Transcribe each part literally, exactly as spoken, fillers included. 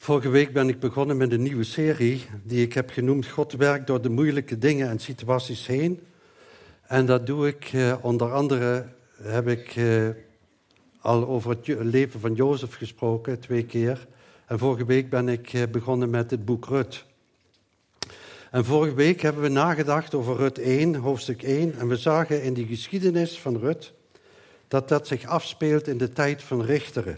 Vorige week ben ik begonnen met een nieuwe serie die ik heb genoemd God werkt door de moeilijke dingen en situaties heen. En dat doe ik eh, onder andere, heb ik eh, al over het leven van Jozef gesproken, twee keer. En vorige week ben ik eh, begonnen met het boek Rut. En vorige week hebben we nagedacht over Rut één, hoofdstuk één. En we zagen in die geschiedenis van Rut dat dat zich afspeelt in de tijd van richteren.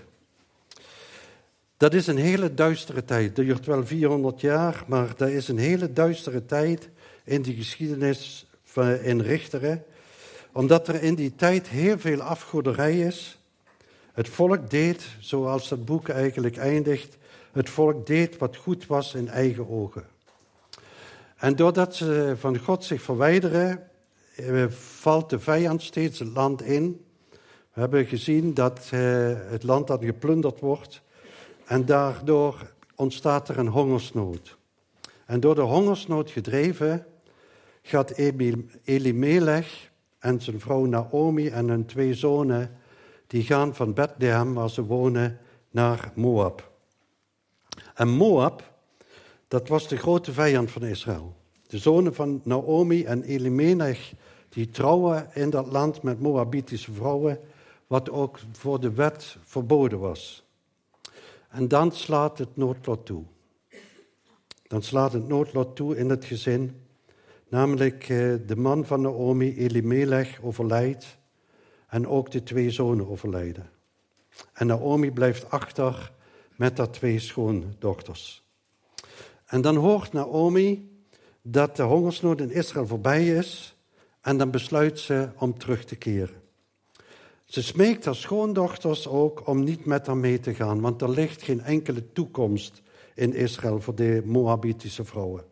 Dat is een hele duistere tijd. Dat duurt wel vierhonderd jaar, maar dat is een hele duistere tijd in die geschiedenis van, in Richteren. Omdat er in die tijd heel veel afgoderij is. Het volk deed, zoals dat boek eigenlijk eindigt, het volk deed wat goed was in eigen ogen. En doordat ze van God zich verwijderen, valt de vijand steeds het land in. We hebben gezien dat het land dan geplunderd wordt. En daardoor ontstaat er een hongersnood. En door de hongersnood gedreven gaat Elimelech en zijn vrouw Naomi en hun twee zonen, die gaan van Bethlehem, waar ze wonen, naar Moab. En Moab, dat was de grote vijand van Israël. De zonen van Naomi en Elimelech, die trouwen in dat land met Moabitische vrouwen, wat ook voor de wet verboden was. En dan slaat het noodlot toe. Dan slaat het noodlot toe in het gezin. Namelijk de man van Naomi, Elimelech, overlijdt. En ook de twee zonen overlijden. En Naomi blijft achter met haar twee schoondochters. En dan hoort Naomi dat de hongersnood in Israël voorbij is. En dan besluit ze om terug te keren. Ze smeekt haar schoondochters ook om niet met haar mee te gaan, want er ligt geen enkele toekomst in Israël voor de Moabitische vrouwen.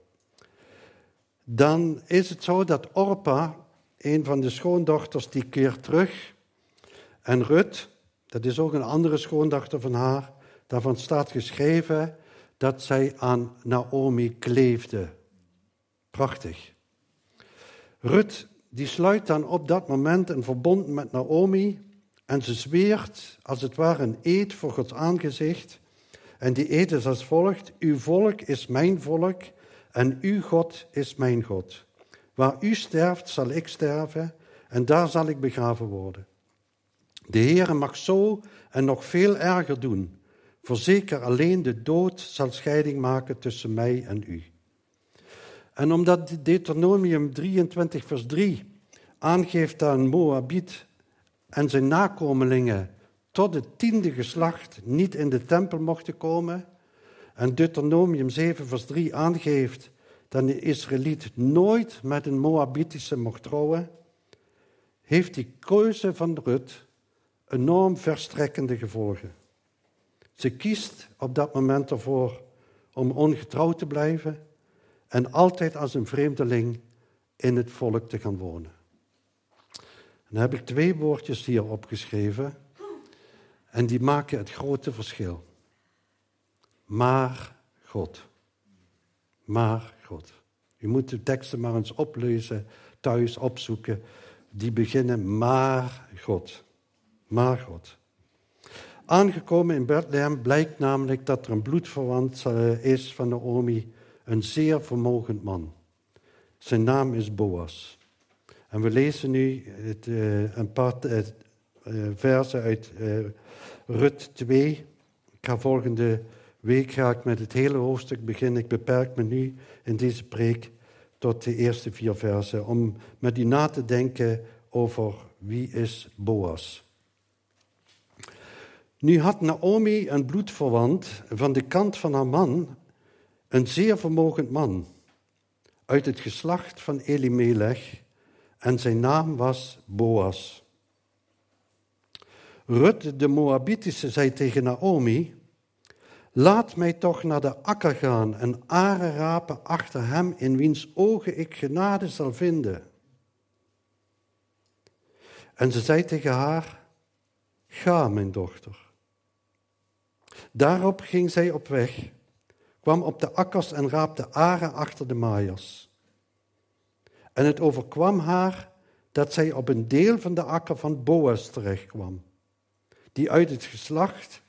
Dan is het zo dat Orpa, een van de schoondochters, die keert terug. En Rut, dat is ook een andere schoondochter van haar, daarvan staat geschreven dat zij aan Naomi kleefde. Prachtig. Rut, die sluit dan op dat moment een verbond met Naomi. En ze zweert, als het ware, een eed voor Gods aangezicht. En die eed is als volgt: uw volk is mijn volk en uw God is mijn God. Waar u sterft, zal ik sterven en daar zal ik begraven worden. De Heere mag zo en nog veel erger doen. Voorzeker alleen de dood zal scheiding maken tussen mij en u. En omdat Deuteronomium drieëntwintig vers drie aangeeft dat een Moabiet en zijn nakomelingen tot het tiende geslacht niet in de tempel mochten komen, en Deuteronomium zeven vers drie aangeeft dat een Israëliet nooit met een Moabitische mocht trouwen, heeft die keuze van Rut enorm verstrekkende gevolgen. Ze kiest op dat moment ervoor om ongetrouwd te blijven en altijd als een vreemdeling in het volk te gaan wonen. En dan heb ik twee woordjes hier opgeschreven en die maken het grote verschil. Maar God. Maar God. U moet de teksten maar eens oplezen, thuis opzoeken. Die beginnen maar God. Maar God. Aangekomen in Bethlehem blijkt namelijk dat er een bloedverwant is van Naomi, een zeer vermogend man. Zijn naam is Boas. En we lezen nu het, uh, een paar uh, versen uit uh, Rut twee. Ik ga volgende week ga ik met het hele hoofdstuk beginnen. Ik beperk me nu in deze preek tot de eerste vier versen, om met u na te denken over wie is Boas. Nu had Naomi een bloedverwant van de kant van haar man, een zeer vermogend man, uit het geslacht van Elimelech, en zijn naam was Boas. Rut, de Moabitische, zei tegen Naomi: laat mij toch naar de akker gaan en aren rapen achter hem in wiens ogen ik genade zal vinden. En ze zei tegen haar: ga, mijn dochter. Daarop ging zij op weg, kwam op de akkers en raapte aren achter de maaiers. En het overkwam haar dat zij op een deel van de akker van Boas terechtkwam, die uit het geslacht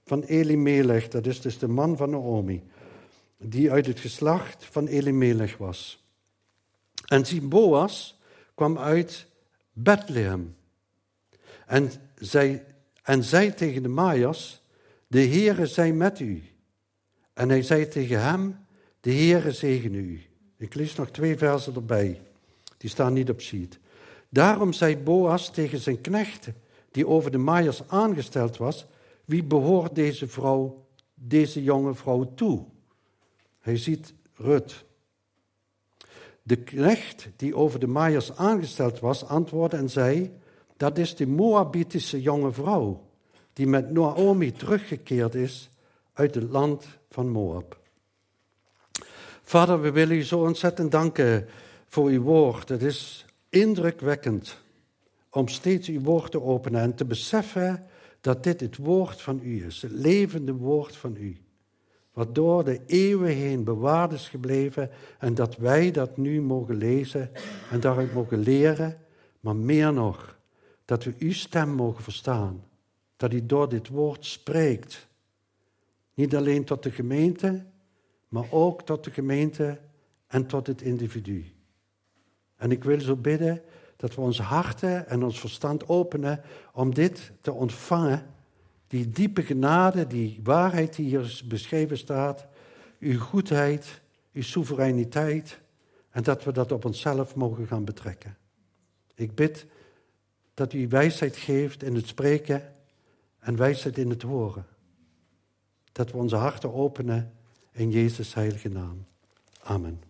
van Elimelech, dat is dus de man van Naomi, die uit het geslacht van Elimelech was. En zie, Boas kwam uit Bethlehem. En zij, en zei tegen de maaiers, de Heere zij met u. En hij zei tegen hem, de Heere zegene u. Ik lees nog twee versen erbij, die staan niet op sheet. Daarom zei Boas tegen zijn knecht, die over de maaiers aangesteld was, wie behoort deze vrouw, deze jonge vrouw toe? Hij ziet Rut. De knecht die over de maaiers aangesteld was, antwoordde en zei, dat is de Moabitische jonge vrouw, die met Naomi teruggekeerd is uit het land van Moab. Vader, we willen u zo ontzettend danken voor uw woord. Het is indrukwekkend om steeds uw woord te openen en te beseffen dat dit het woord van u is, het levende woord van u, wat door de eeuwen heen bewaard is gebleven en dat wij dat nu mogen lezen en daaruit mogen leren, maar meer nog, dat we uw stem mogen verstaan, dat u door dit woord spreekt. Niet alleen tot de gemeente, maar ook tot de gemeente en tot het individu. En ik wil zo bidden dat we onze harten en ons verstand openen om dit te ontvangen, die diepe genade, die waarheid die hier beschreven staat, uw goedheid, uw soevereiniteit, en dat we dat op onszelf mogen gaan betrekken. Ik bid dat u wijsheid geeft in het spreken en wijsheid in het horen. Dat we onze harten openen in Jezus' heilige naam. Amen.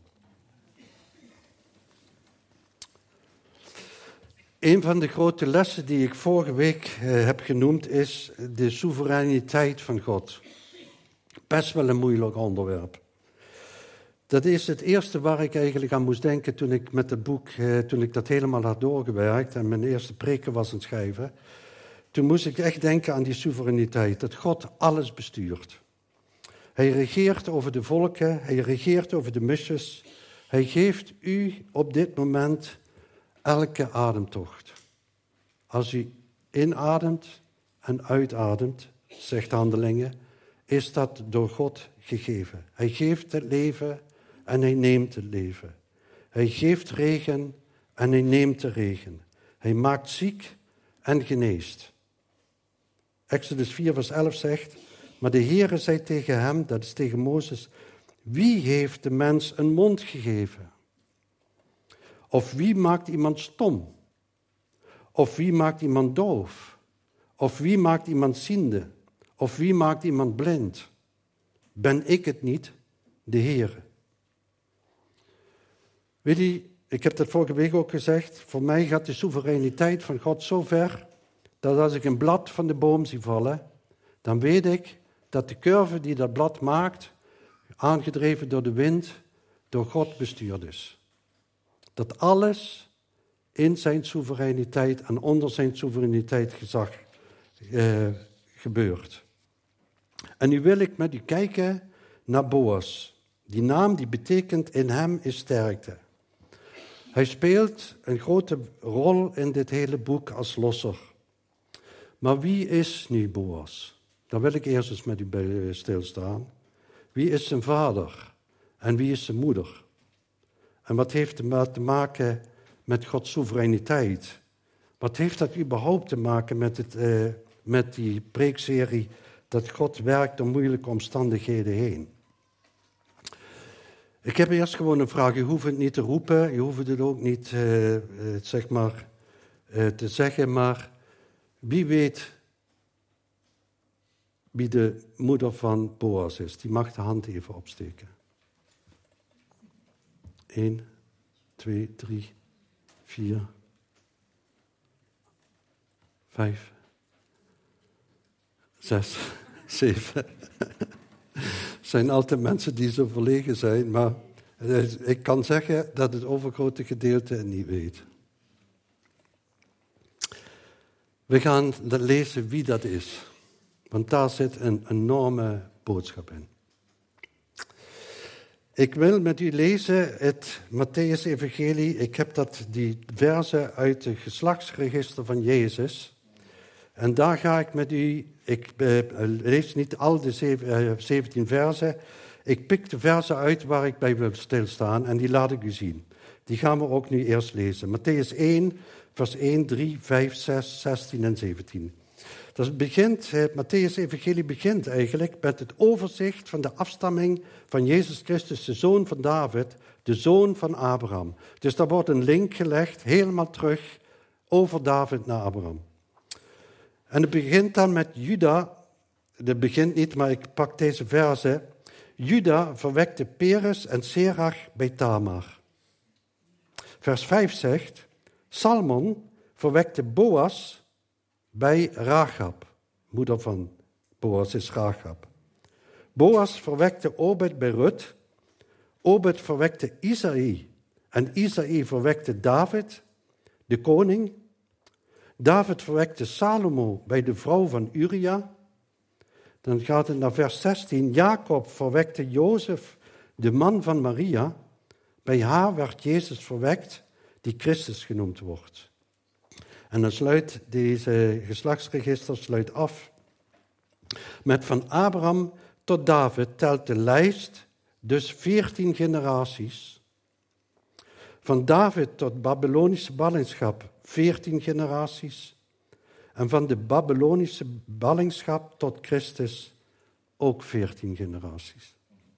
Een van de grote lessen die ik vorige week eh, heb genoemd is de soevereiniteit van God. Best wel een moeilijk onderwerp. Dat is het eerste waar ik eigenlijk aan moest denken toen ik met het boek, eh, toen ik dat helemaal had doorgewerkt en mijn eerste preken was aan het schrijven. Toen moest ik echt denken aan die soevereiniteit, dat God alles bestuurt. Hij regeert over de volken, hij regeert over de misjes. Hij geeft u op dit moment elke ademtocht. Als u inademt en uitademt, zegt Handelingen, is dat door God gegeven. Hij geeft het leven en hij neemt het leven. Hij geeft regen en hij neemt de regen. Hij maakt ziek en geneest. Exodus vier vers elf zegt, maar de Heere zei tegen hem, dat is tegen Mozes, wie heeft de mens een mond gegeven? Of wie maakt iemand stom? Of wie maakt iemand doof? Of wie maakt iemand ziende? Of wie maakt iemand blind? Ben ik het niet, de Heere? Weet je, ik heb dat vorige week ook gezegd, voor mij gaat de soevereiniteit van God zo ver, dat als ik een blad van de boom zie vallen, dan weet ik dat de curve die dat blad maakt, aangedreven door de wind, door God bestuurd is. Dat alles in zijn soevereiniteit en onder zijn soevereiniteit gezag eh, gebeurt. En nu wil ik met u kijken naar Boas. Die naam die betekent in hem is sterkte. Hij speelt een grote rol in dit hele boek als losser. Maar wie is nu Boas? Daar wil ik eerst eens met u bij stilstaan. Wie is zijn vader en wie is zijn moeder? En wat heeft het te maken met Gods soevereiniteit? Wat heeft dat überhaupt te maken met, het, uh, met die preekserie dat God werkt door moeilijke omstandigheden heen? Ik heb eerst gewoon een vraag. Je hoeft het niet te roepen, je hoeft het ook niet uh, uh, zeg maar, uh, te zeggen, maar wie weet wie de moeder van Boas is? Die mag de hand even opsteken. Eén, twee, drie, vier, vijf, zes, zeven. Het zijn altijd mensen die zo verlegen zijn, maar ik kan zeggen dat het overgrote gedeelte het niet weet. We gaan lezen wie dat is, want daar zit een enorme boodschap in. Ik wil met u lezen het Mattheüs-evangelie. Ik heb dat, die versen uit het geslachtsregister van Jezus. En daar ga ik met u, ik uh, lees niet al de zeventien versen, ik pik de versen uit waar ik bij wil stilstaan en die laat ik u zien. Die gaan we ook nu eerst lezen. Mattheüs één, vers één, drie, vijf, zes, zestien en zeventien. Dat begint, het Mattheüs-evangelie begint eigenlijk met het overzicht van de afstamming van Jezus Christus, de zoon van David, de zoon van Abraham. Dus daar wordt een link gelegd, helemaal terug, over David naar Abraham. En het begint dan met Juda, dat begint niet, maar ik pak deze verse. Juda verwekte Peres en Serach bij Tamar. Vers vijf zegt, Salmon verwekte Boas bij Rachab. Moeder van Boas is Rachab. Boas verwekte Obed bij Rut. Obed verwekte Isaï. En Isaï verwekte David, de koning. David verwekte Salomo bij de vrouw van Uria. Dan gaat het naar vers zestien. Jacob verwekte Jozef, de man van Maria. Bij haar werd Jezus verwekt, die Christus genoemd wordt. En dan sluit deze geslachtsregister sluit af met van Abraham tot David telt de lijst dus veertien generaties. Van David tot Babylonische ballingschap veertien generaties. En van de Babylonische ballingschap tot Christus ook veertien generaties.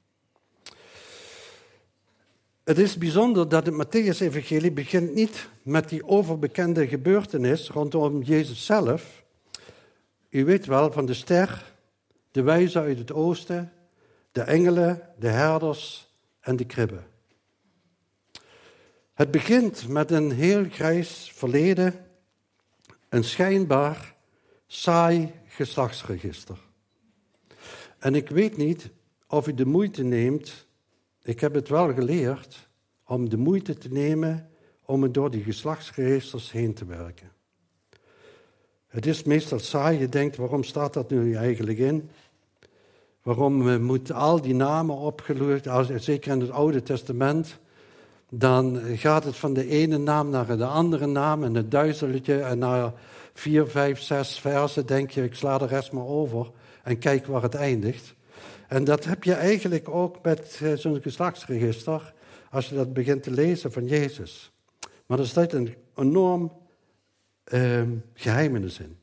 Het is bijzonder dat het Mattheüs-evangelie begint niet met die overbekende gebeurtenis rondom Jezus zelf. U weet wel van de ster, de wijzen uit het oosten, de engelen, de herders en de kribbe. Het begint met een heel grijs verleden, een schijnbaar saai geslachtsregister. En ik weet niet of u de moeite neemt, ik heb het wel geleerd, om de moeite te nemen om het door die geslachtsregisters heen te werken. Het is meestal saai, je denkt, waarom staat dat nu eigenlijk in? Waarom moeten al die namen opgeloeid, zeker in het Oude Testament, dan gaat het van de ene naam naar de andere naam en het duizeltje en na vier, vijf, zes versen denk je, ik sla de rest maar over en kijk waar het eindigt. En dat heb je eigenlijk ook met zo'n geslachtsregister, als je dat begint te lezen van Jezus. Maar er staat een enorm eh, geheimenis in.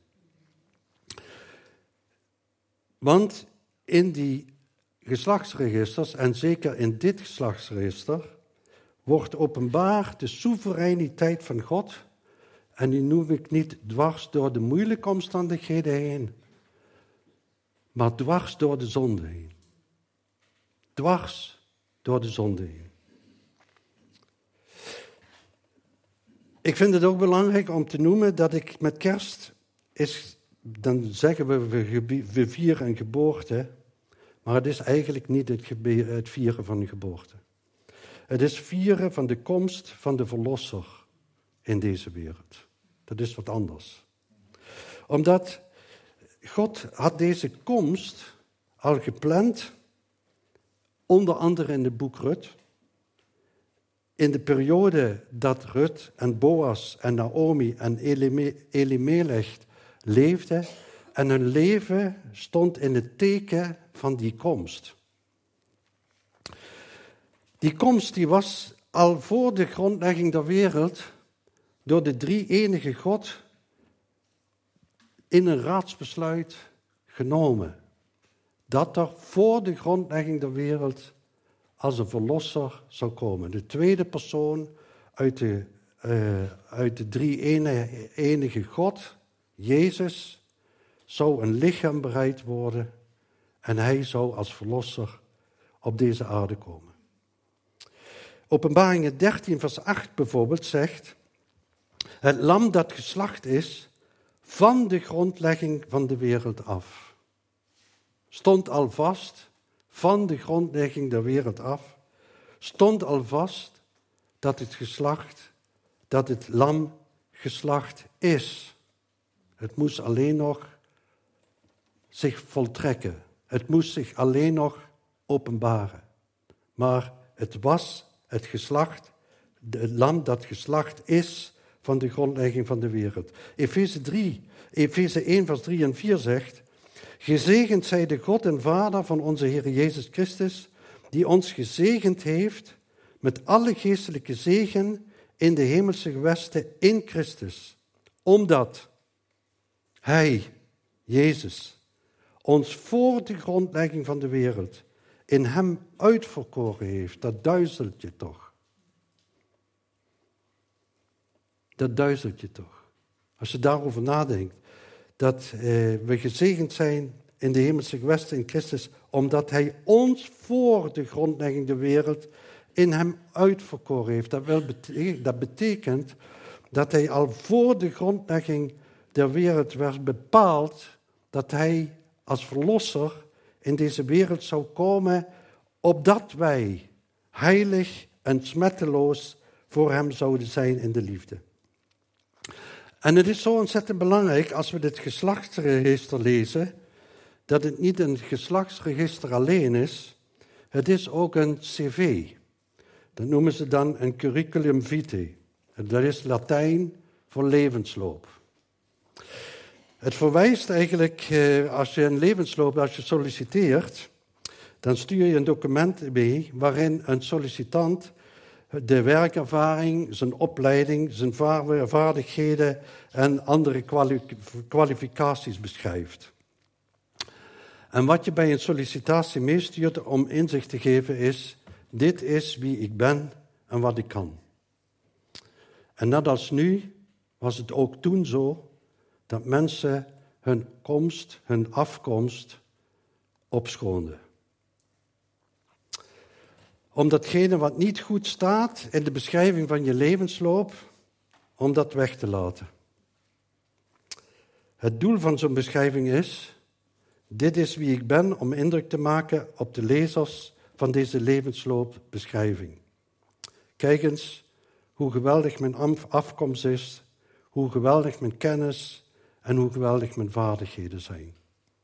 Want in die geslachtsregisters, en zeker in dit geslachtsregister, wordt openbaar de soevereiniteit van God. En die noem ik niet dwars door de moeilijke omstandigheden heen, maar dwars door de zonde heen. Dwars door de zonde heen. Ik vind het ook belangrijk om te noemen dat ik met kerst is, dan zeggen we, we, we vieren een geboorte, maar het is eigenlijk niet het, gebe, het vieren van een geboorte. Het is vieren van de komst van de Verlosser in deze wereld. Dat is wat anders. Omdat God had deze komst al gepland, onder andere in het boek Rut. In de periode dat Rut en Boas en Naomi en Elimelech leefden. En hun leven stond in het teken van die komst. Die komst die was al voor de grondlegging der wereld door de drie-enige God in een raadsbesluit genomen. Dat er voor de grondlegging der wereld als een verlosser zou komen. De tweede persoon uit de, uh, uit de drie-enige God, Jezus, zou een lichaam bereid worden en hij zou als verlosser op deze aarde komen. Openbaringen dertien vers acht bijvoorbeeld zegt, het lam dat geslacht is van de grondlegging van de wereld af. Stond al vast, van de grondlegging der wereld af, stond al vast dat het geslacht, dat het lam geslacht is. Het moest alleen nog zich voltrekken. Het moest zich alleen nog openbaren. Maar het was het geslacht, het lam dat geslacht is van de grondlegging van de wereld. Efeze drie, Efeze één, vers drie en vier zegt: gezegend zij de God en Vader van onze Heer Jezus Christus, die ons gezegend heeft met alle geestelijke zegen in de hemelse gewesten in Christus. Omdat Hij, Jezus, ons voor de grondlegging van de wereld in Hem uitverkoren heeft. Dat duizelt je toch. Dat duizelt je toch. Als je daarover nadenkt. Dat eh, we gezegend zijn in de hemelse gewesten in Christus, omdat Hij ons voor de grondlegging der wereld in Hem uitverkoren heeft. Dat, wel betekent, dat betekent dat Hij al voor de grondlegging der wereld werd bepaald dat Hij als verlosser in deze wereld zou komen, opdat wij heilig en smetteloos voor Hem zouden zijn in de liefde. En het is zo ontzettend belangrijk als we dit geslachtsregister lezen, dat het niet een geslachtsregister alleen is, het is ook een cv. Dat noemen ze dan een curriculum vitae. Dat is Latijn voor levensloop. Het verwijst eigenlijk, als je een levensloop, als je solliciteert, dan stuur je een document mee waarin een sollicitant de werkervaring, zijn opleiding, zijn vaardigheden en andere kwalificaties beschrijft. En wat je bij een sollicitatie meestuurt om inzicht te geven is: dit is wie ik ben en wat ik kan. En net als nu was het ook toen zo dat mensen hun komst, hun afkomst opschoonden. Om datgene wat niet goed staat in de beschrijving van je levensloop, om dat weg te laten. Het doel van zo'n beschrijving is: dit is wie ik ben, om indruk te maken op de lezers van deze levensloopbeschrijving. Kijk eens hoe geweldig mijn afkomst is, hoe geweldig mijn kennis en hoe geweldig mijn vaardigheden zijn.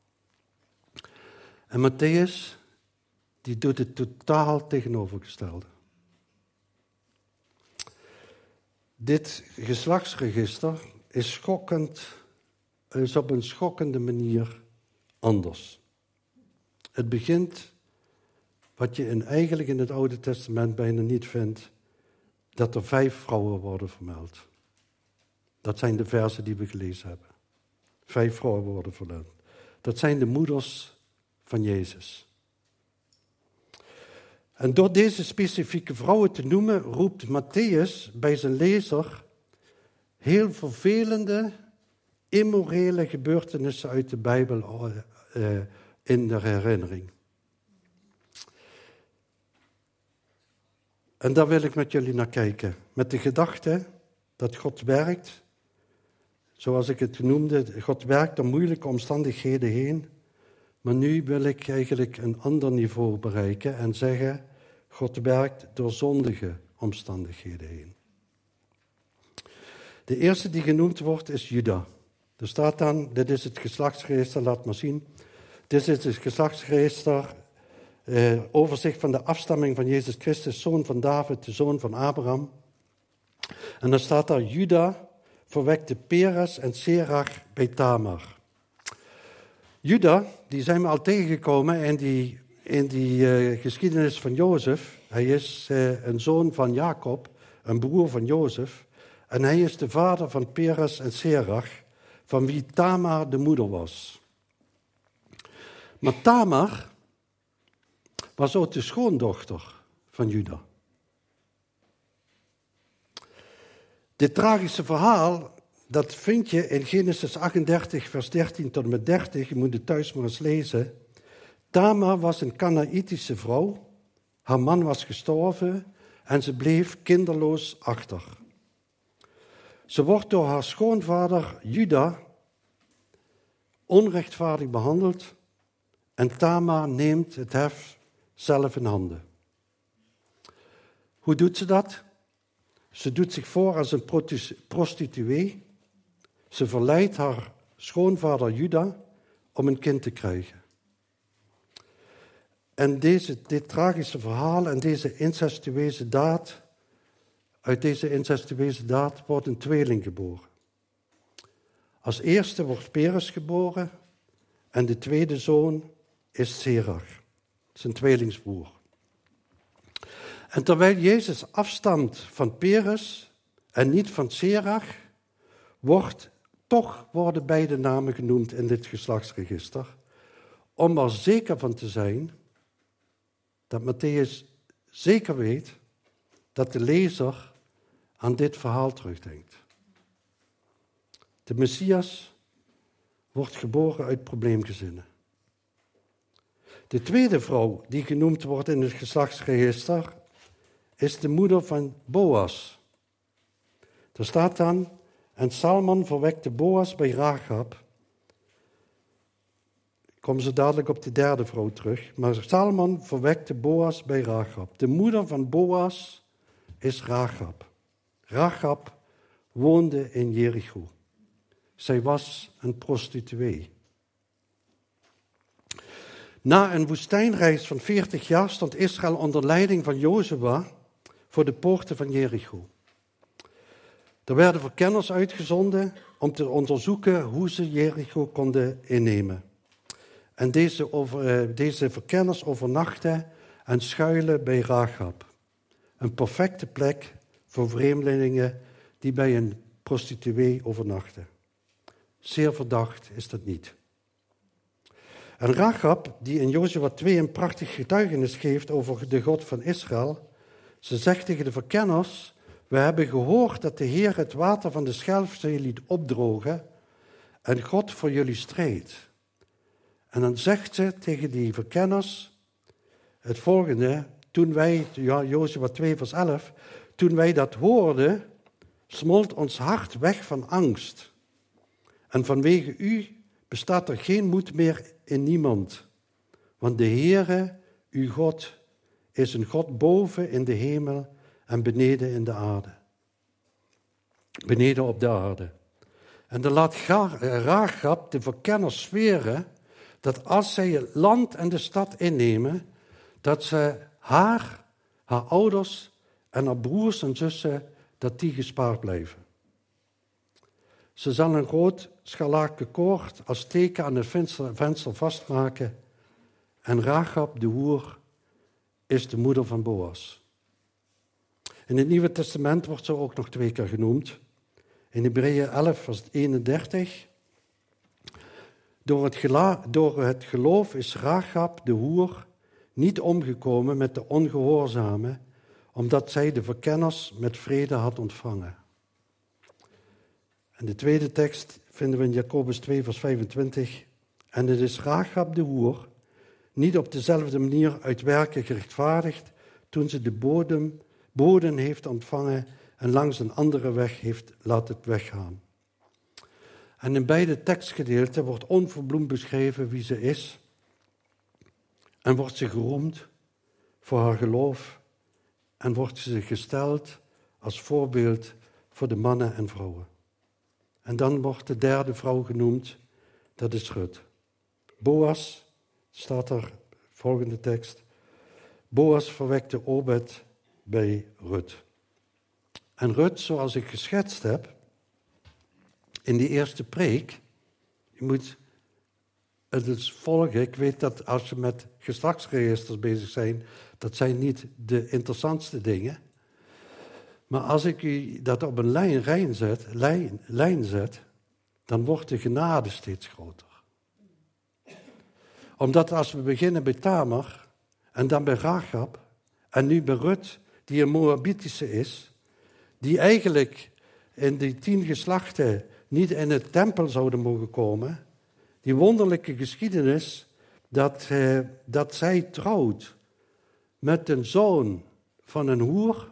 En Matthäus, die doet het totaal tegenovergestelde. Dit geslachtsregister is schokkend, is op een schokkende manier anders. Het begint, wat je in, eigenlijk in het Oude Testament bijna niet vindt, dat er vijf vrouwen worden vermeld. Dat zijn de versen die we gelezen hebben. Vijf vrouwen worden vermeld. Dat zijn de moeders van Jezus. En door deze specifieke vrouwen te noemen, roept Matthäus bij zijn lezer heel vervelende, immorele gebeurtenissen uit de Bijbel uh, in de herinnering. En daar wil ik met jullie naar kijken. Met de gedachte dat God werkt, zoals ik het noemde, God werkt door moeilijke omstandigheden heen. Maar nu wil ik eigenlijk een ander niveau bereiken en zeggen: God werkt door zondige omstandigheden heen. De eerste die genoemd wordt is Juda. Er staat dan, dit is het geslachtsregister, laat maar zien. Dit is het geslachtsregister, eh, overzicht van de afstamming van Jezus Christus, zoon van David, de zoon van Abraham. En dan staat daar: Juda verwekte Peres en Serach bij Tamar. Juda, die zijn we al tegengekomen in die, in die uh, geschiedenis van Jozef. Hij is uh, een zoon van Jacob, een broer van Jozef. En hij is de vader van Peres en Serach, van wie Tamar de moeder was. Maar Tamar was ook de schoondochter van Juda. Dit tragische verhaal, dat vind je in Genesis achtendertig, vers dertien tot en met dertig. Je moet het thuis maar eens lezen. Tamar was een Kanaïtische vrouw. Haar man was gestorven en ze bleef kinderloos achter. Ze wordt door haar schoonvader Juda onrechtvaardig behandeld en Tamar neemt het hef zelf in handen. Hoe doet ze dat? Ze doet zich voor als een prostituee. Ze verleidt haar schoonvader Juda om een kind te krijgen. En deze, dit tragische verhaal en deze incestueuze daad Uit deze incestueuze daad wordt een tweeling geboren. Als eerste wordt Peres geboren en de tweede zoon is Zerach, zijn tweelingsbroer. En terwijl Jezus afstamt van Peres en niet van Zerach, wordt, toch worden beide namen genoemd in dit geslachtsregister, om er zeker van te zijn dat Mattheüs zeker weet dat de lezer aan dit verhaal terugdenkt. De Messias wordt geboren uit probleemgezinnen. De tweede vrouw die genoemd wordt in het geslachtsregister is de moeder van Boas. Er staat dan, en Salmon verwekte Boas bij Rachab. Komen ze dadelijk op de derde vrouw terug. Maar Salmon verwekte Boas bij Rachab. De moeder van Boas is Rachab. Rachab woonde in Jericho. Zij was een prostituee. Na een woestijnreis van veertig jaar stond Israël onder leiding van Jozua voor de poorten van Jericho. Er werden verkenners uitgezonden om te onderzoeken hoe ze Jericho konden innemen. En deze, over, deze verkenners overnachten en schuilen bij Rachab. Een perfecte plek voor vreemdelingen die bij een prostituee overnachten. Zeer verdacht is dat niet. En Rachab, die in Jozua twee een prachtig getuigenis geeft over de God van Israël, ze zegt tegen de verkenners: we hebben gehoord dat de Heer het water van de Schelfzee liet opdrogen en God voor jullie strijdt. En dan zegt ze tegen die verkenners het volgende: toen wij, ja, Jozua twee vers elf, toen wij dat hoorden, smolt ons hart weg van angst. En vanwege u bestaat er geen moed meer in niemand. Want de Heere, uw God, is een God boven in de hemel en beneden in de aarde. Beneden op de aarde. En dan laat Rachab de verkenners zweren dat als zij het land en de stad innemen, dat ze haar, haar ouders en haar broers en zussen, dat die gespaard blijven. Ze zal een groot scharlaken koord als teken aan het venster, venster vastmaken. En Rachab, de hoer, is de moeder van Boas. In het Nieuwe Testament wordt ze ook nog twee keer genoemd. In Hebreeën elf, vers eenendertig. Door het, gela- door het geloof is Rachab, de hoer, niet omgekomen met de ongehoorzame, omdat zij de verkenners met vrede had ontvangen. En de tweede tekst vinden we in Jacobus twee, vers vijfentwintig. En het is Rachab de hoer, niet op dezelfde manier uit werken gerechtvaardigd, toen ze de bodem, boden heeft ontvangen en langs een andere weg heeft laten weggaan. En in beide tekstgedeelten wordt onverbloemd beschreven wie ze is. En wordt ze geroemd voor haar geloof. En wordt ze gesteld als voorbeeld voor de mannen en vrouwen. En dan wordt de derde vrouw genoemd, dat is Rut. Boas, staat er, volgende tekst. Boas verwekte Obed bij Rut. En Rut, zoals ik geschetst heb, in die eerste preek, je moet het dus volgen. Ik weet dat als je met geslachtsregisters bezig bent, dat zijn niet de interessantste dingen. Maar als ik u dat op een lijn, lijn, zet, lijn, lijn zet, dan wordt de genade steeds groter. Omdat als we beginnen bij Tamar, en dan bij Rachab, en nu bij Rut, die een Moabitische is, die eigenlijk in die tien geslachten niet in het tempel zouden mogen komen, die wonderlijke geschiedenis dat, eh, dat zij trouwt met een zoon van een hoer.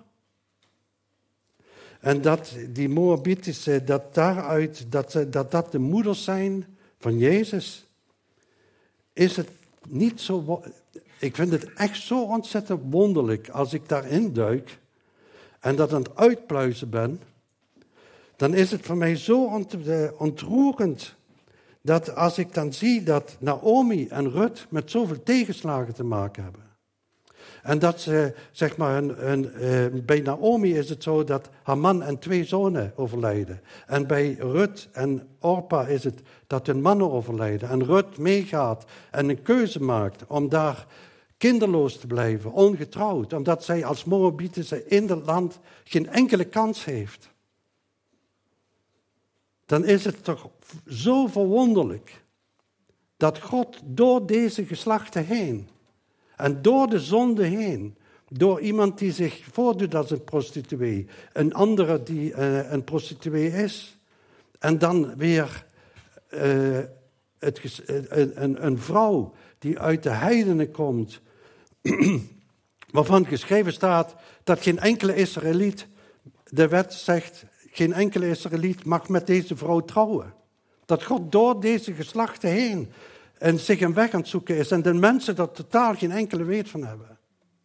En dat die Moabitische, dat daaruit, dat, ze, dat dat de moeders zijn van Jezus, is het niet zo. Ik vind het echt zo ontzettend wonderlijk als ik daarin duik en dat aan het uitpluizen ben. Dan is het voor mij zo ont, ontroerend dat als ik dan zie dat Naomi en Rut met zoveel tegenslagen te maken hebben. En dat ze, zeg maar, een, een, uh, bij Naomi is het zo dat haar man en twee zonen overlijden. En bij Rut en Orpa is het dat hun mannen overlijden. En Rut meegaat en een keuze maakt om daar kinderloos te blijven, ongetrouwd. Omdat zij als Moabitese in het land geen enkele kans heeft. Dan is het toch zo verwonderlijk dat God door deze geslachten heen en door de zonde heen, door iemand die zich voordoet als een prostituee, een andere die uh, een prostituee is, en dan weer uh, het, uh, een, een vrouw die uit de heidenen komt, waarvan geschreven staat dat geen enkele Israëliet, de wet zegt, geen enkele Israëliet mag met deze vrouw trouwen. Dat God door deze geslachten heen en zich een weg aan het zoeken is en de mensen er totaal geen enkele weet van hebben.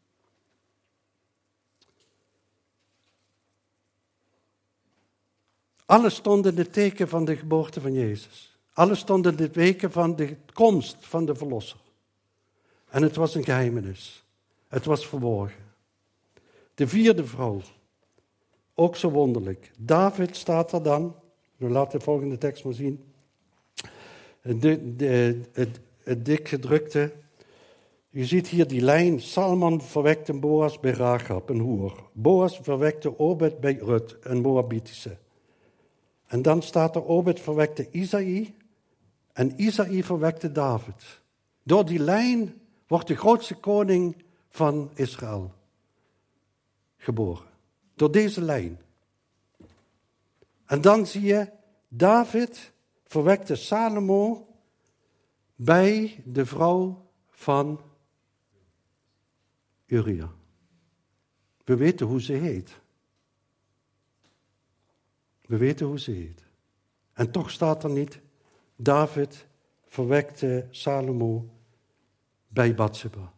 Alles stond in het teken van de geboorte van Jezus. Alles stond in het teken van de komst van de Verlosser. En het was een geheimenis. Het was verborgen. De vierde vrouw. Ook zo wonderlijk. David staat er dan. We laten de volgende tekst maar zien. De, de, het, het dik gedrukte. Je ziet hier die lijn. Salmon verwekte Boas bij Rachab, een hoer. Boas verwekte Obed bij Rut, een Moabitische. En dan staat er, Obed verwekte Isaï. En Isaï verwekte David. Door die lijn wordt de grootste koning van Israël geboren. Door deze lijn. En dan zie je, David verwekte Salomo bij de vrouw van Uria. We weten hoe ze heet. We weten hoe ze heet. En toch staat er niet, David verwekte Salomo bij Batseba.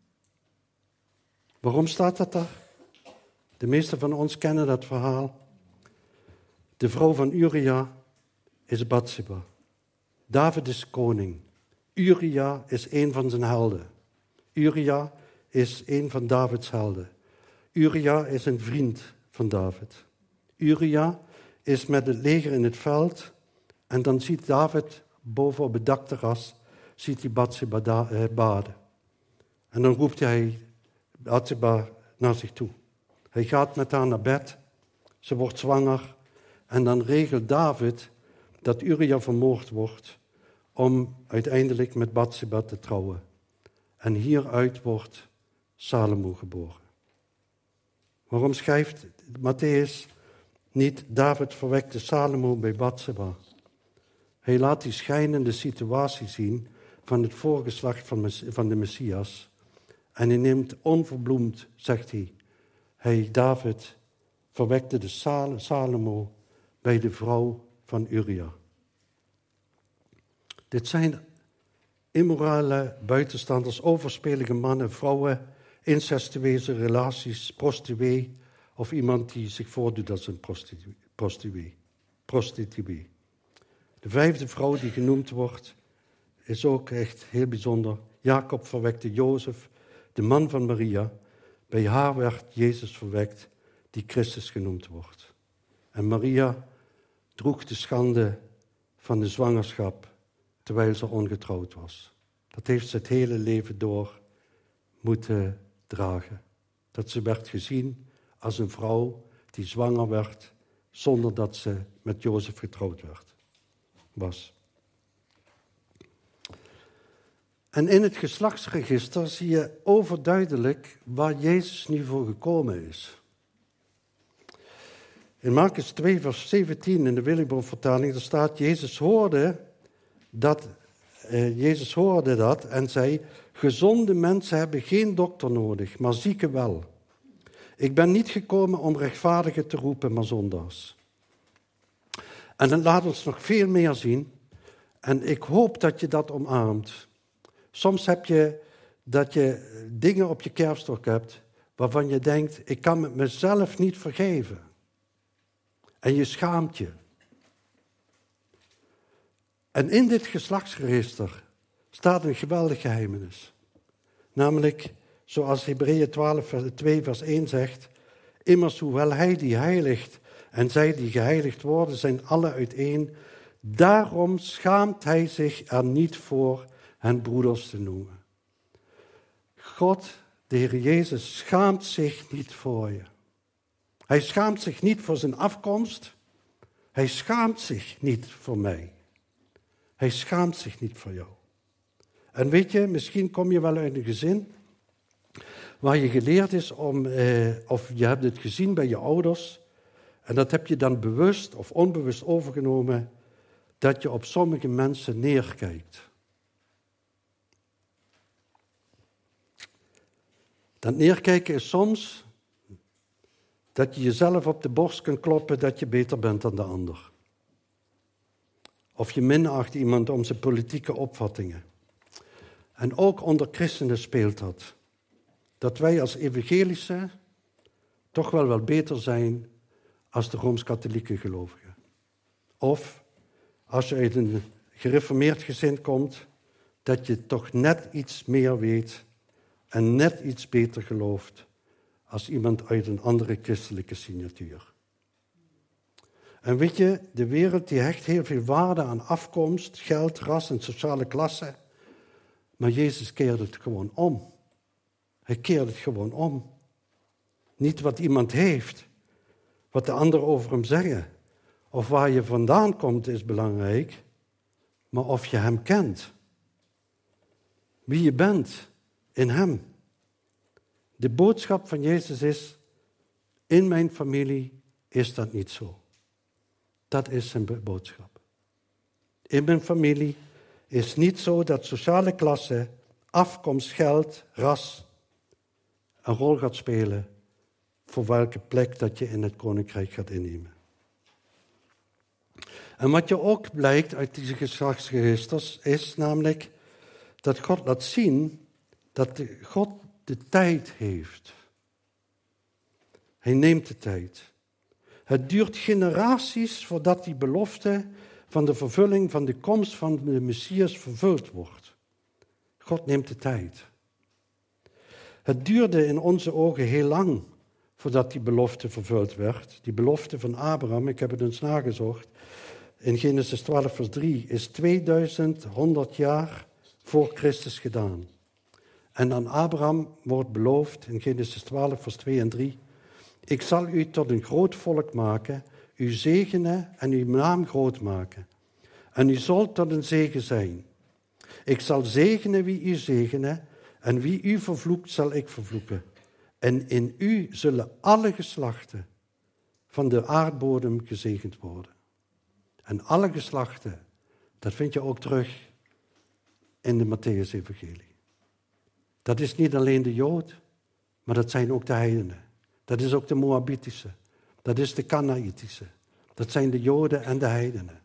Waarom staat dat daar? De meesten van ons kennen dat verhaal. De vrouw van Uria is Batseba. David is koning. Uria is een van zijn helden. Uria is een van Davids helden. Uria is een vriend van David. Uria is met het leger in het veld en dan ziet David boven op het dakterras, ziet hij Batseba baden. En dan roept hij Batseba naar zich toe. Hij gaat met haar naar bed, ze wordt zwanger en dan regelt David dat Uria vermoord wordt om uiteindelijk met Batseba te trouwen. En hieruit wordt Salomo geboren. Waarom schrijft Matthäus niet David verwekte Salomo bij Batseba? Hij laat die schijnende situatie zien van het voorgeslacht van de Messias. En hij neemt onverbloemd, zegt hij, hij, David, verwekte de Sal- Salomo bij de vrouw van Uria. Dit zijn immorale buitenstanders, overspelige mannen, vrouwen, incestueuze relaties, prostituee of iemand die zich voordoet als een prostituee. prostituee. prostituee. De vijfde vrouw die genoemd wordt, is ook echt heel bijzonder. Jacob verwekte Jozef, de man van Maria. Bij haar werd Jezus verwekt, die Christus genoemd wordt. En Maria droeg de schande van de zwangerschap, terwijl ze ongetrouwd was. Dat heeft ze het hele leven door moeten dragen. Dat ze werd gezien als een vrouw die zwanger werd, zonder dat ze met Jozef getrouwd werd, was. En in het geslachtsregister zie je overduidelijk waar Jezus nu voor gekomen is. In Markus twee, vers zeventien in de Willibrord-vertaling, daar staat, Jezus hoorde dat, eh, Jezus hoorde dat en zei, gezonde mensen hebben geen dokter nodig, maar zieken wel. Ik ben niet gekomen om rechtvaardigen te roepen, maar zondaars. En dat laat ons nog veel meer zien. En ik hoop dat je dat omarmt. Soms heb je dat je dingen op je kerfstok hebt waarvan je denkt, ik kan het mezelf niet vergeven. En je schaamt je. En in dit geslachtsregister staat een geweldig geheimenis. Namelijk, Zoals Hebreeën twaalf, twee vers één zegt. Immers hoewel hij die heiligt en zij die geheiligd worden, zijn alle uiteen. Daarom schaamt hij zich er niet voor hen broeders te noemen. God, de Heer Jezus, schaamt zich niet voor je. Hij schaamt zich niet voor zijn afkomst. Hij schaamt zich niet voor mij. Hij schaamt zich niet voor jou. En weet je, misschien kom je wel uit een gezin waar je geleerd is om, eh, of je hebt het gezien bij je ouders, en dat heb je dan bewust of onbewust overgenomen, dat je op sommige mensen neerkijkt. Dat neerkijken is soms dat je jezelf op de borst kunt kloppen dat je beter bent dan de ander. Of je minacht iemand om zijn politieke opvattingen. En ook onder christenen speelt dat. Dat wij als evangelische toch wel wel beter zijn als de Rooms-Katholieke gelovigen. Of als je uit een gereformeerd gezin komt, dat je toch net iets meer weet en net iets beter gelooft als iemand uit een andere christelijke signatuur. En weet je, de wereld die hecht heel veel waarde aan afkomst, geld, ras en sociale klasse. Maar Jezus keerde het gewoon om. Hij keerde het gewoon om. Niet wat iemand heeft, wat de anderen over hem zeggen, of waar je vandaan komt is belangrijk, maar of je hem kent. Wie je bent in hem. De boodschap van Jezus is, in mijn familie is dat niet zo. Dat is zijn boodschap. In mijn familie is niet zo dat sociale klasse, afkomst, geld, ras een rol gaat spelen voor welke plek dat je in het koninkrijk gaat innemen. En wat je ook blijkt uit deze geslachtsregisters is namelijk dat God laat zien dat God de tijd heeft. Hij neemt de tijd. Het duurt generaties voordat die belofte van de vervulling van de komst van de Messias vervuld wordt. God neemt de tijd. Het duurde in onze ogen heel lang voordat die belofte vervuld werd. Die belofte van Abraham, ik heb het eens nagezocht, in Genesis twaalf vers drie, is tweeduizend honderd jaar voor Christus gedaan. En aan Abraham wordt beloofd in Genesis twaalf vers twee en drie, ik zal u tot een groot volk maken, u zegenen en uw naam groot maken. En u zult tot een zegen zijn. Ik zal zegenen wie u zegenen, en wie u vervloekt, zal ik vervloeken. En in u zullen alle geslachten van de aardbodem gezegend worden. En alle geslachten, dat vind je ook terug in de Mattheüs-evangelie. Dat is niet alleen de Jood, maar dat zijn ook de heidenen. Dat is ook de Moabitische. Dat is de Kanaïtische. Dat zijn de Joden en de heidenen.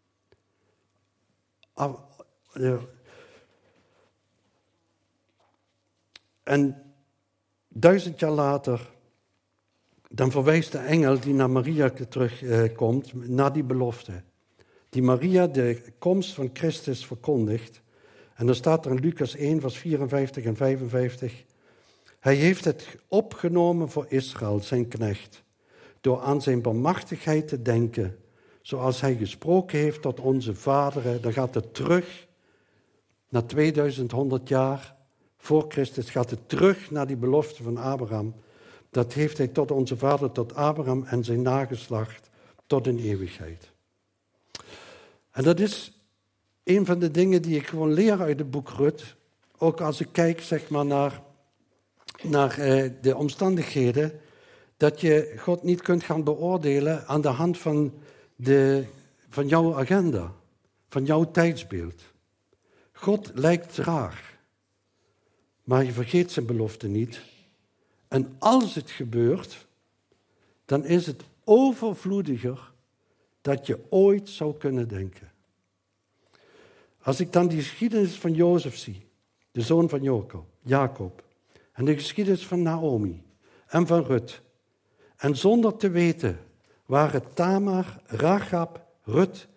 En duizend jaar later, dan verwijst de engel die naar Maria terugkomt, eh, naar die belofte. Die Maria de komst van Christus verkondigt. En dan staat er in Lucas één, vers vierenvijftig en vijfenvijftig. Hij heeft het opgenomen voor Israël, zijn knecht, door aan zijn barmhartigheid te denken, zoals hij gesproken heeft tot onze vaderen. Dan gaat het terug naar tweeduizend honderd jaar voor Christus, gaat het terug naar die belofte van Abraham. Dat heeft hij tot onze vader, tot Abraham en zijn nageslacht, tot in eeuwigheid. En dat is een van de dingen die ik gewoon leer uit het boek Rut. Ook als ik kijk zeg maar, naar, naar eh, de omstandigheden, dat je God niet kunt gaan beoordelen aan de hand van, de, van jouw agenda, van jouw tijdsbeeld. God lijkt traag, maar je vergeet zijn belofte niet. En als het gebeurt, dan is het overvloediger dat je ooit zou kunnen denken. Als ik dan die geschiedenis van Jozef zie, de zoon van Jacob, en de geschiedenis van Naomi en van Rut, en zonder te weten waren Tamar, Rachab, Rut,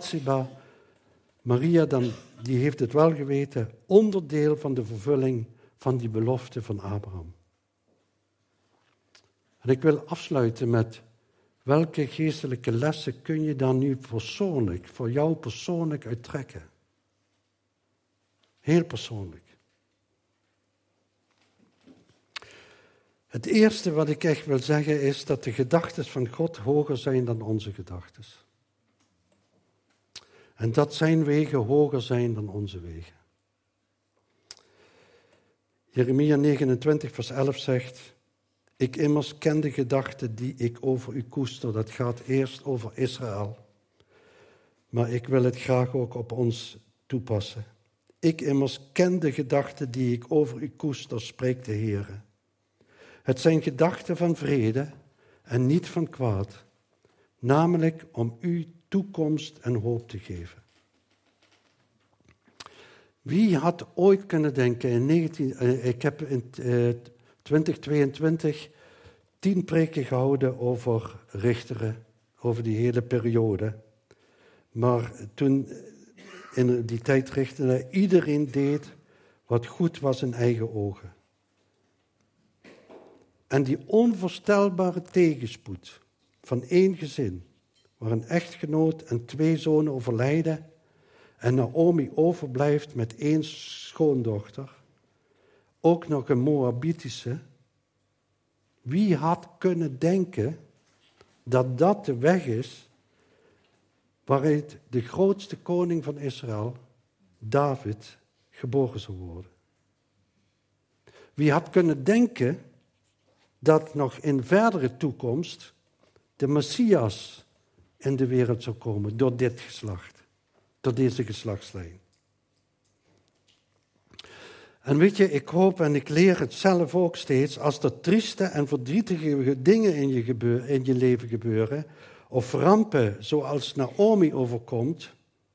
Bathseba, Maria, dan, die heeft het wel geweten, onderdeel van de vervulling van die belofte van Abraham. En ik wil afsluiten met: welke geestelijke lessen kun je dan nu persoonlijk, voor jou persoonlijk uittrekken? Heel persoonlijk. Het eerste wat ik echt wil zeggen is dat de gedachten van God hoger zijn dan onze gedachten. En dat zijn wegen hoger zijn dan onze wegen. Jeremia negenentwintig vers elf zegt: ik immers ken de gedachten die ik over u koester. Dat gaat eerst over Israël. Maar ik wil het graag ook op ons toepassen. Ik immers ken de gedachten die ik over u koester, spreekt de Heer. Het zijn gedachten van vrede en niet van kwaad. Namelijk om u toekomst en hoop te geven. Wie had ooit kunnen denken, in negentien, uh, ik heb in uh, twintig tweeëntwintig tien preken gehouden over Richteren, over die hele periode. Maar toen, in die tijd Richteren, iedereen deed wat goed was in eigen ogen. En die onvoorstelbare tegenspoed van één gezin, waar een echtgenoot en twee zonen overlijden en Naomi overblijft met één schoondochter, ook nog een Moabitische. Wie had kunnen denken dat dat de weg is waaruit de grootste koning van Israël, David, geboren zou worden? Wie had kunnen denken dat nog in verdere toekomst de Messias in de wereld zou komen door dit geslacht, door deze geslachtslijn? En weet je, ik hoop en ik leer het zelf ook steeds, als er trieste en verdrietige dingen in je, gebeur, in je leven gebeuren, of rampen zoals Naomi overkomt,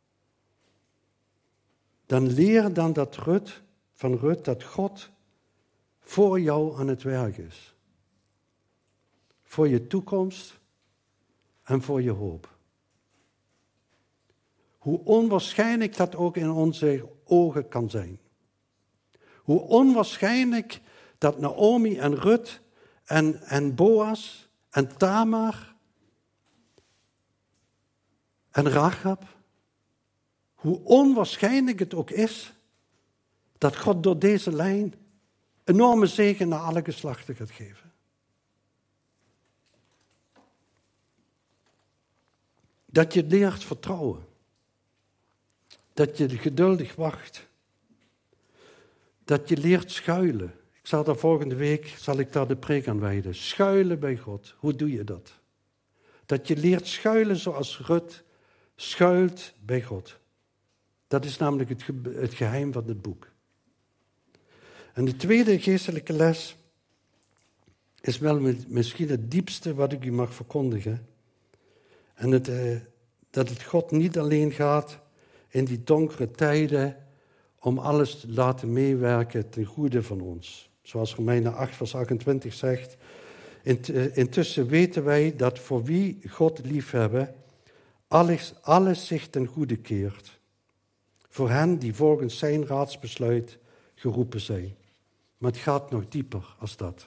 dan leer dan dat Rut, van Rut dat God voor jou aan het werk is. Voor je toekomst en voor je hoop. Hoe onwaarschijnlijk dat ook in onze ogen kan zijn. Hoe onwaarschijnlijk dat Naomi en Rut en, en Boas en Tamar en Rachab, hoe onwaarschijnlijk het ook is dat God door deze lijn enorme zegen naar alle geslachten gaat geven. Dat je leert vertrouwen. Dat je geduldig wacht. Dat je leert schuilen. Ik zal daar volgende week, zal ik daar de preek aan wijden. Schuilen bij God. Hoe doe je dat? Dat je leert schuilen zoals Rut schuilt bij God. Dat is namelijk het, ge- het geheim van het boek. En de tweede geestelijke les is wel misschien het diepste wat ik u mag verkondigen. En het, eh, dat het God niet alleen gaat in die donkere tijden om alles te laten meewerken ten goede van ons. Zoals Romeinen acht vers achtentwintig zegt. Intussen weten wij dat voor wie God liefhebben, alles, alles zich ten goede keert. Voor hen die volgens zijn raadsbesluit geroepen zijn. Maar het gaat nog dieper als dat.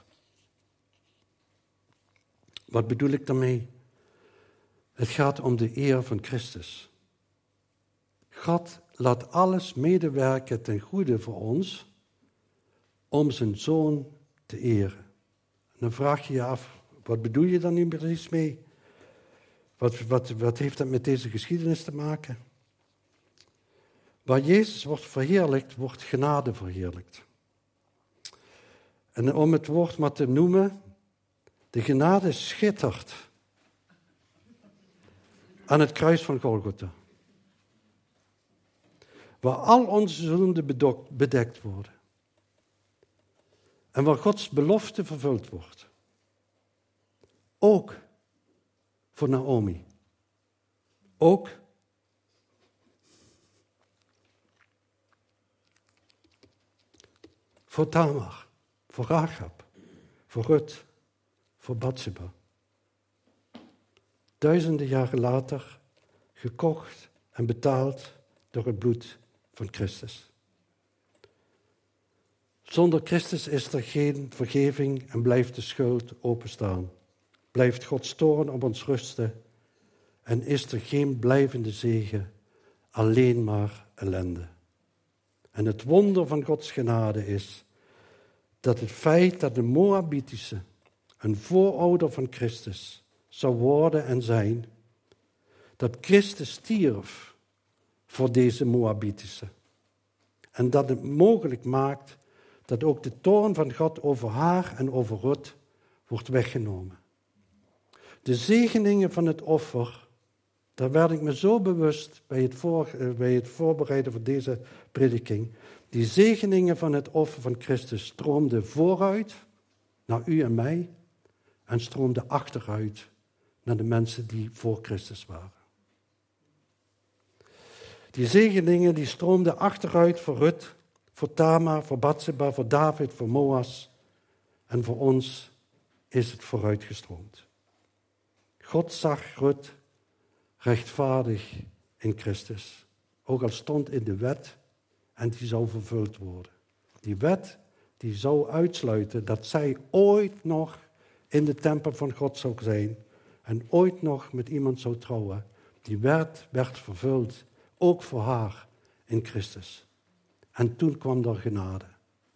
Wat bedoel ik daarmee? Het gaat om de eer van Christus. God laat alles medewerken ten goede voor ons om zijn zoon te eren. En dan vraag je je af, wat bedoel je dan nu precies mee? Wat, wat, wat heeft dat met deze geschiedenis te maken? Waar Jezus wordt verheerlijkt, wordt genade verheerlijkt. En om het woord maar te noemen, de genade schittert aan het kruis van Golgotha. Waar al onze zonden bedekt worden. En waar Gods belofte vervuld wordt. Ook voor Naomi. Ook voor Tamar, voor Rachab, voor Rut, voor Batseba. Duizenden jaren later gekocht en betaald door het bloed van Christus. Zonder Christus is er geen vergeving en blijft de schuld openstaan. Blijft Gods toorn op ons rusten en is er geen blijvende zegen, alleen maar ellende. En het wonder van Gods genade is dat het feit dat de Moabitische een voorouder van Christus zou worden en zijn, dat Christus stierf voor deze Moabitische. En dat het mogelijk maakt dat ook de toorn van God over haar en over Rut wordt weggenomen. De zegeningen van het offer, daar werd ik me zo bewust bij het, voor, bij het voorbereiden van deze prediking. Die zegeningen van het offer van Christus stroomden vooruit naar u en mij en stroomden achteruit naar de mensen die voor Christus waren. Die zegeningen die stroomden achteruit voor Rut, voor Tamar, voor Batseba, voor David, voor Moas. En voor ons is het vooruitgestroomd. God zag Rut rechtvaardig in Christus. Ook al stond in de wet en die zou vervuld worden. Die wet die zou uitsluiten dat zij ooit nog in de tempel van God zou zijn. En ooit nog met iemand zou trouwen. Die wet werd vervuld, ook voor haar in Christus. En toen kwam er genade.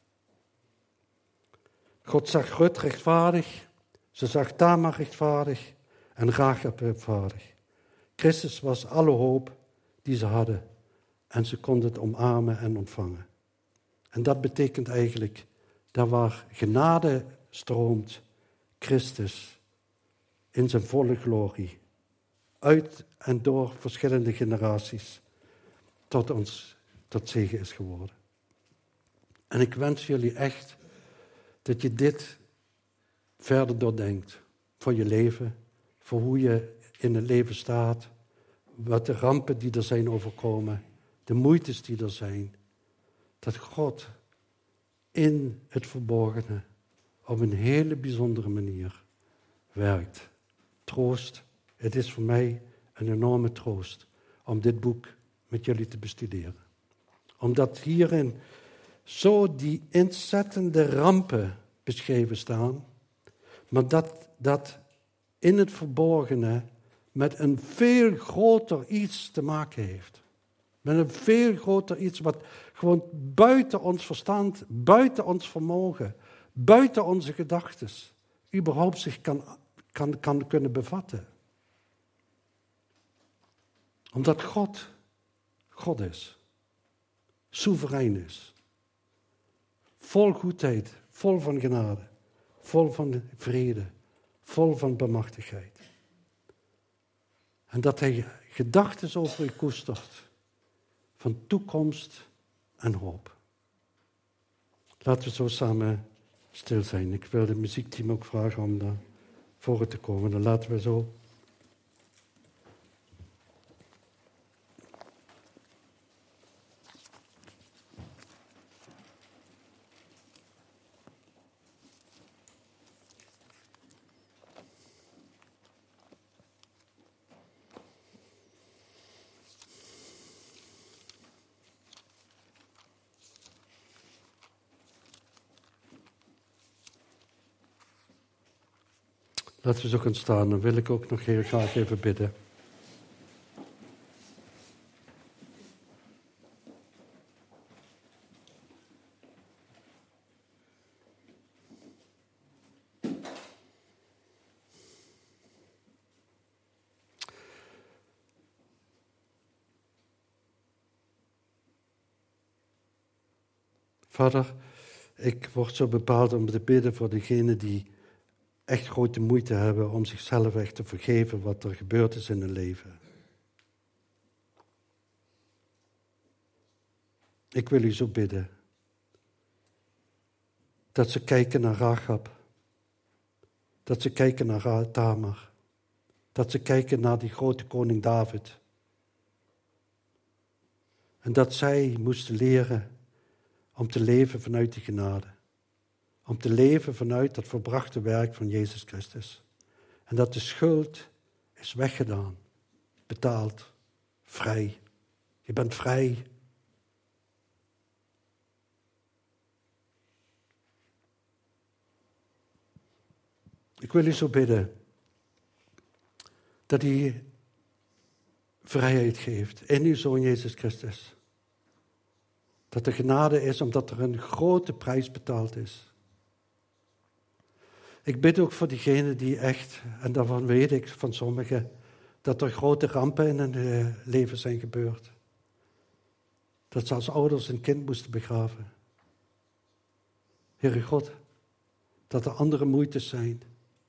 God zag Rut rechtvaardig, ze zag Tamar rechtvaardig en Rachab rechtvaardig. Christus was alle hoop die ze hadden en ze konden het omarmen en ontvangen. En dat betekent eigenlijk, dat waar genade stroomt, Christus in zijn volle glorie, uit en door verschillende generaties, tot ons tot zegen is geworden. En ik wens jullie echt dat je dit verder doordenkt voor je leven, voor hoe je in het leven staat, wat de rampen die er zijn overkomen, de moeites die er zijn, dat God in het verborgene op een hele bijzondere manier werkt. Troost, het is voor mij een enorme troost om dit boek met jullie te bestuderen. Omdat hierin zo die ontzettende rampen beschreven staan, maar dat dat in het verborgene met een veel groter iets te maken heeft. Met een veel groter iets wat gewoon buiten ons verstand, buiten ons vermogen, buiten onze gedachten, überhaupt zich kan, kan, kan kunnen bevatten. Omdat God God is. Soeverein is. Vol goedheid, vol van genade, vol van vrede, vol van bemachtigheid. En dat hij gedachten over u koestert van toekomst en hoop. Laten we zo samen stil zijn. Ik wil het muziekteam ook vragen om naar voren te komen. Dan laten we zo. Laten we zo gaan staan. Dan wil ik ook nog heel graag even bidden. Vader, ik word zo bepaald om te bidden voor degenen die echt grote moeite hebben om zichzelf echt te vergeven wat er gebeurd is in hun leven. Ik wil u zo bidden dat ze kijken naar Rachab, dat ze kijken naar Tamar, dat ze kijken naar die grote koning David. En dat zij moesten leren om te leven vanuit die genade. Om te leven vanuit dat volbrachte werk van Jezus Christus. En dat de schuld is weggedaan, betaald, vrij. Je bent vrij. Ik wil u zo bidden dat hij vrijheid geeft in uw Zoon Jezus Christus. Dat er genade is omdat er een grote prijs betaald is. Ik bid ook voor diegenen die echt, en daarvan weet ik van sommigen, dat er grote rampen in hun leven zijn gebeurd. Dat ze als ouders een kind moesten begraven. Heere God, dat er andere moeites zijn.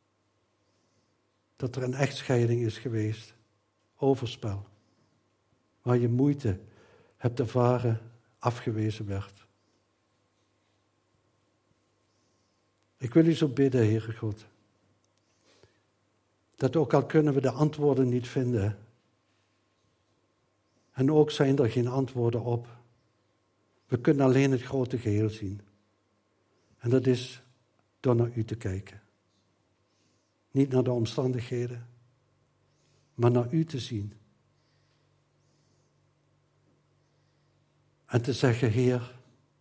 Dat er een echtscheiding is geweest. Overspel. Waar je moeite hebt ervaren, afgewezen werd. Ik wil u zo bidden, Heere God. Dat ook al kunnen we de antwoorden niet vinden. En ook zijn er geen antwoorden op. We kunnen alleen het grote geheel zien. En dat is door naar u te kijken. Niet naar de omstandigheden, maar naar u te zien. En te zeggen, Heer,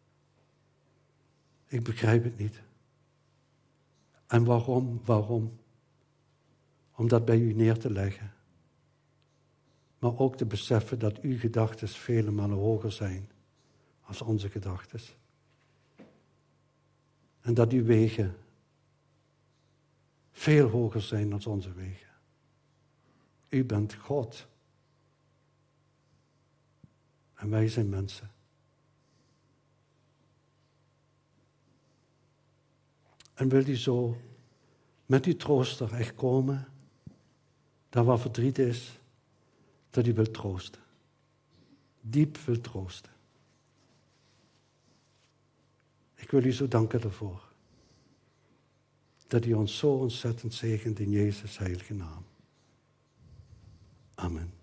ik begrijp het niet. En waarom, waarom? Om dat bij u neer te leggen. Maar ook te beseffen dat uw gedachten vele malen hoger zijn als onze gedachten. En dat uw wegen veel hoger zijn dan onze wegen. U bent God. En wij zijn mensen. En wil u zo met uw trooster echt komen, daar waar verdriet is, dat u wilt troosten. Diep wilt troosten. Ik wil u zo danken daarvoor. Dat u ons zo ontzettend zegent in Jezus' heilige naam. Amen.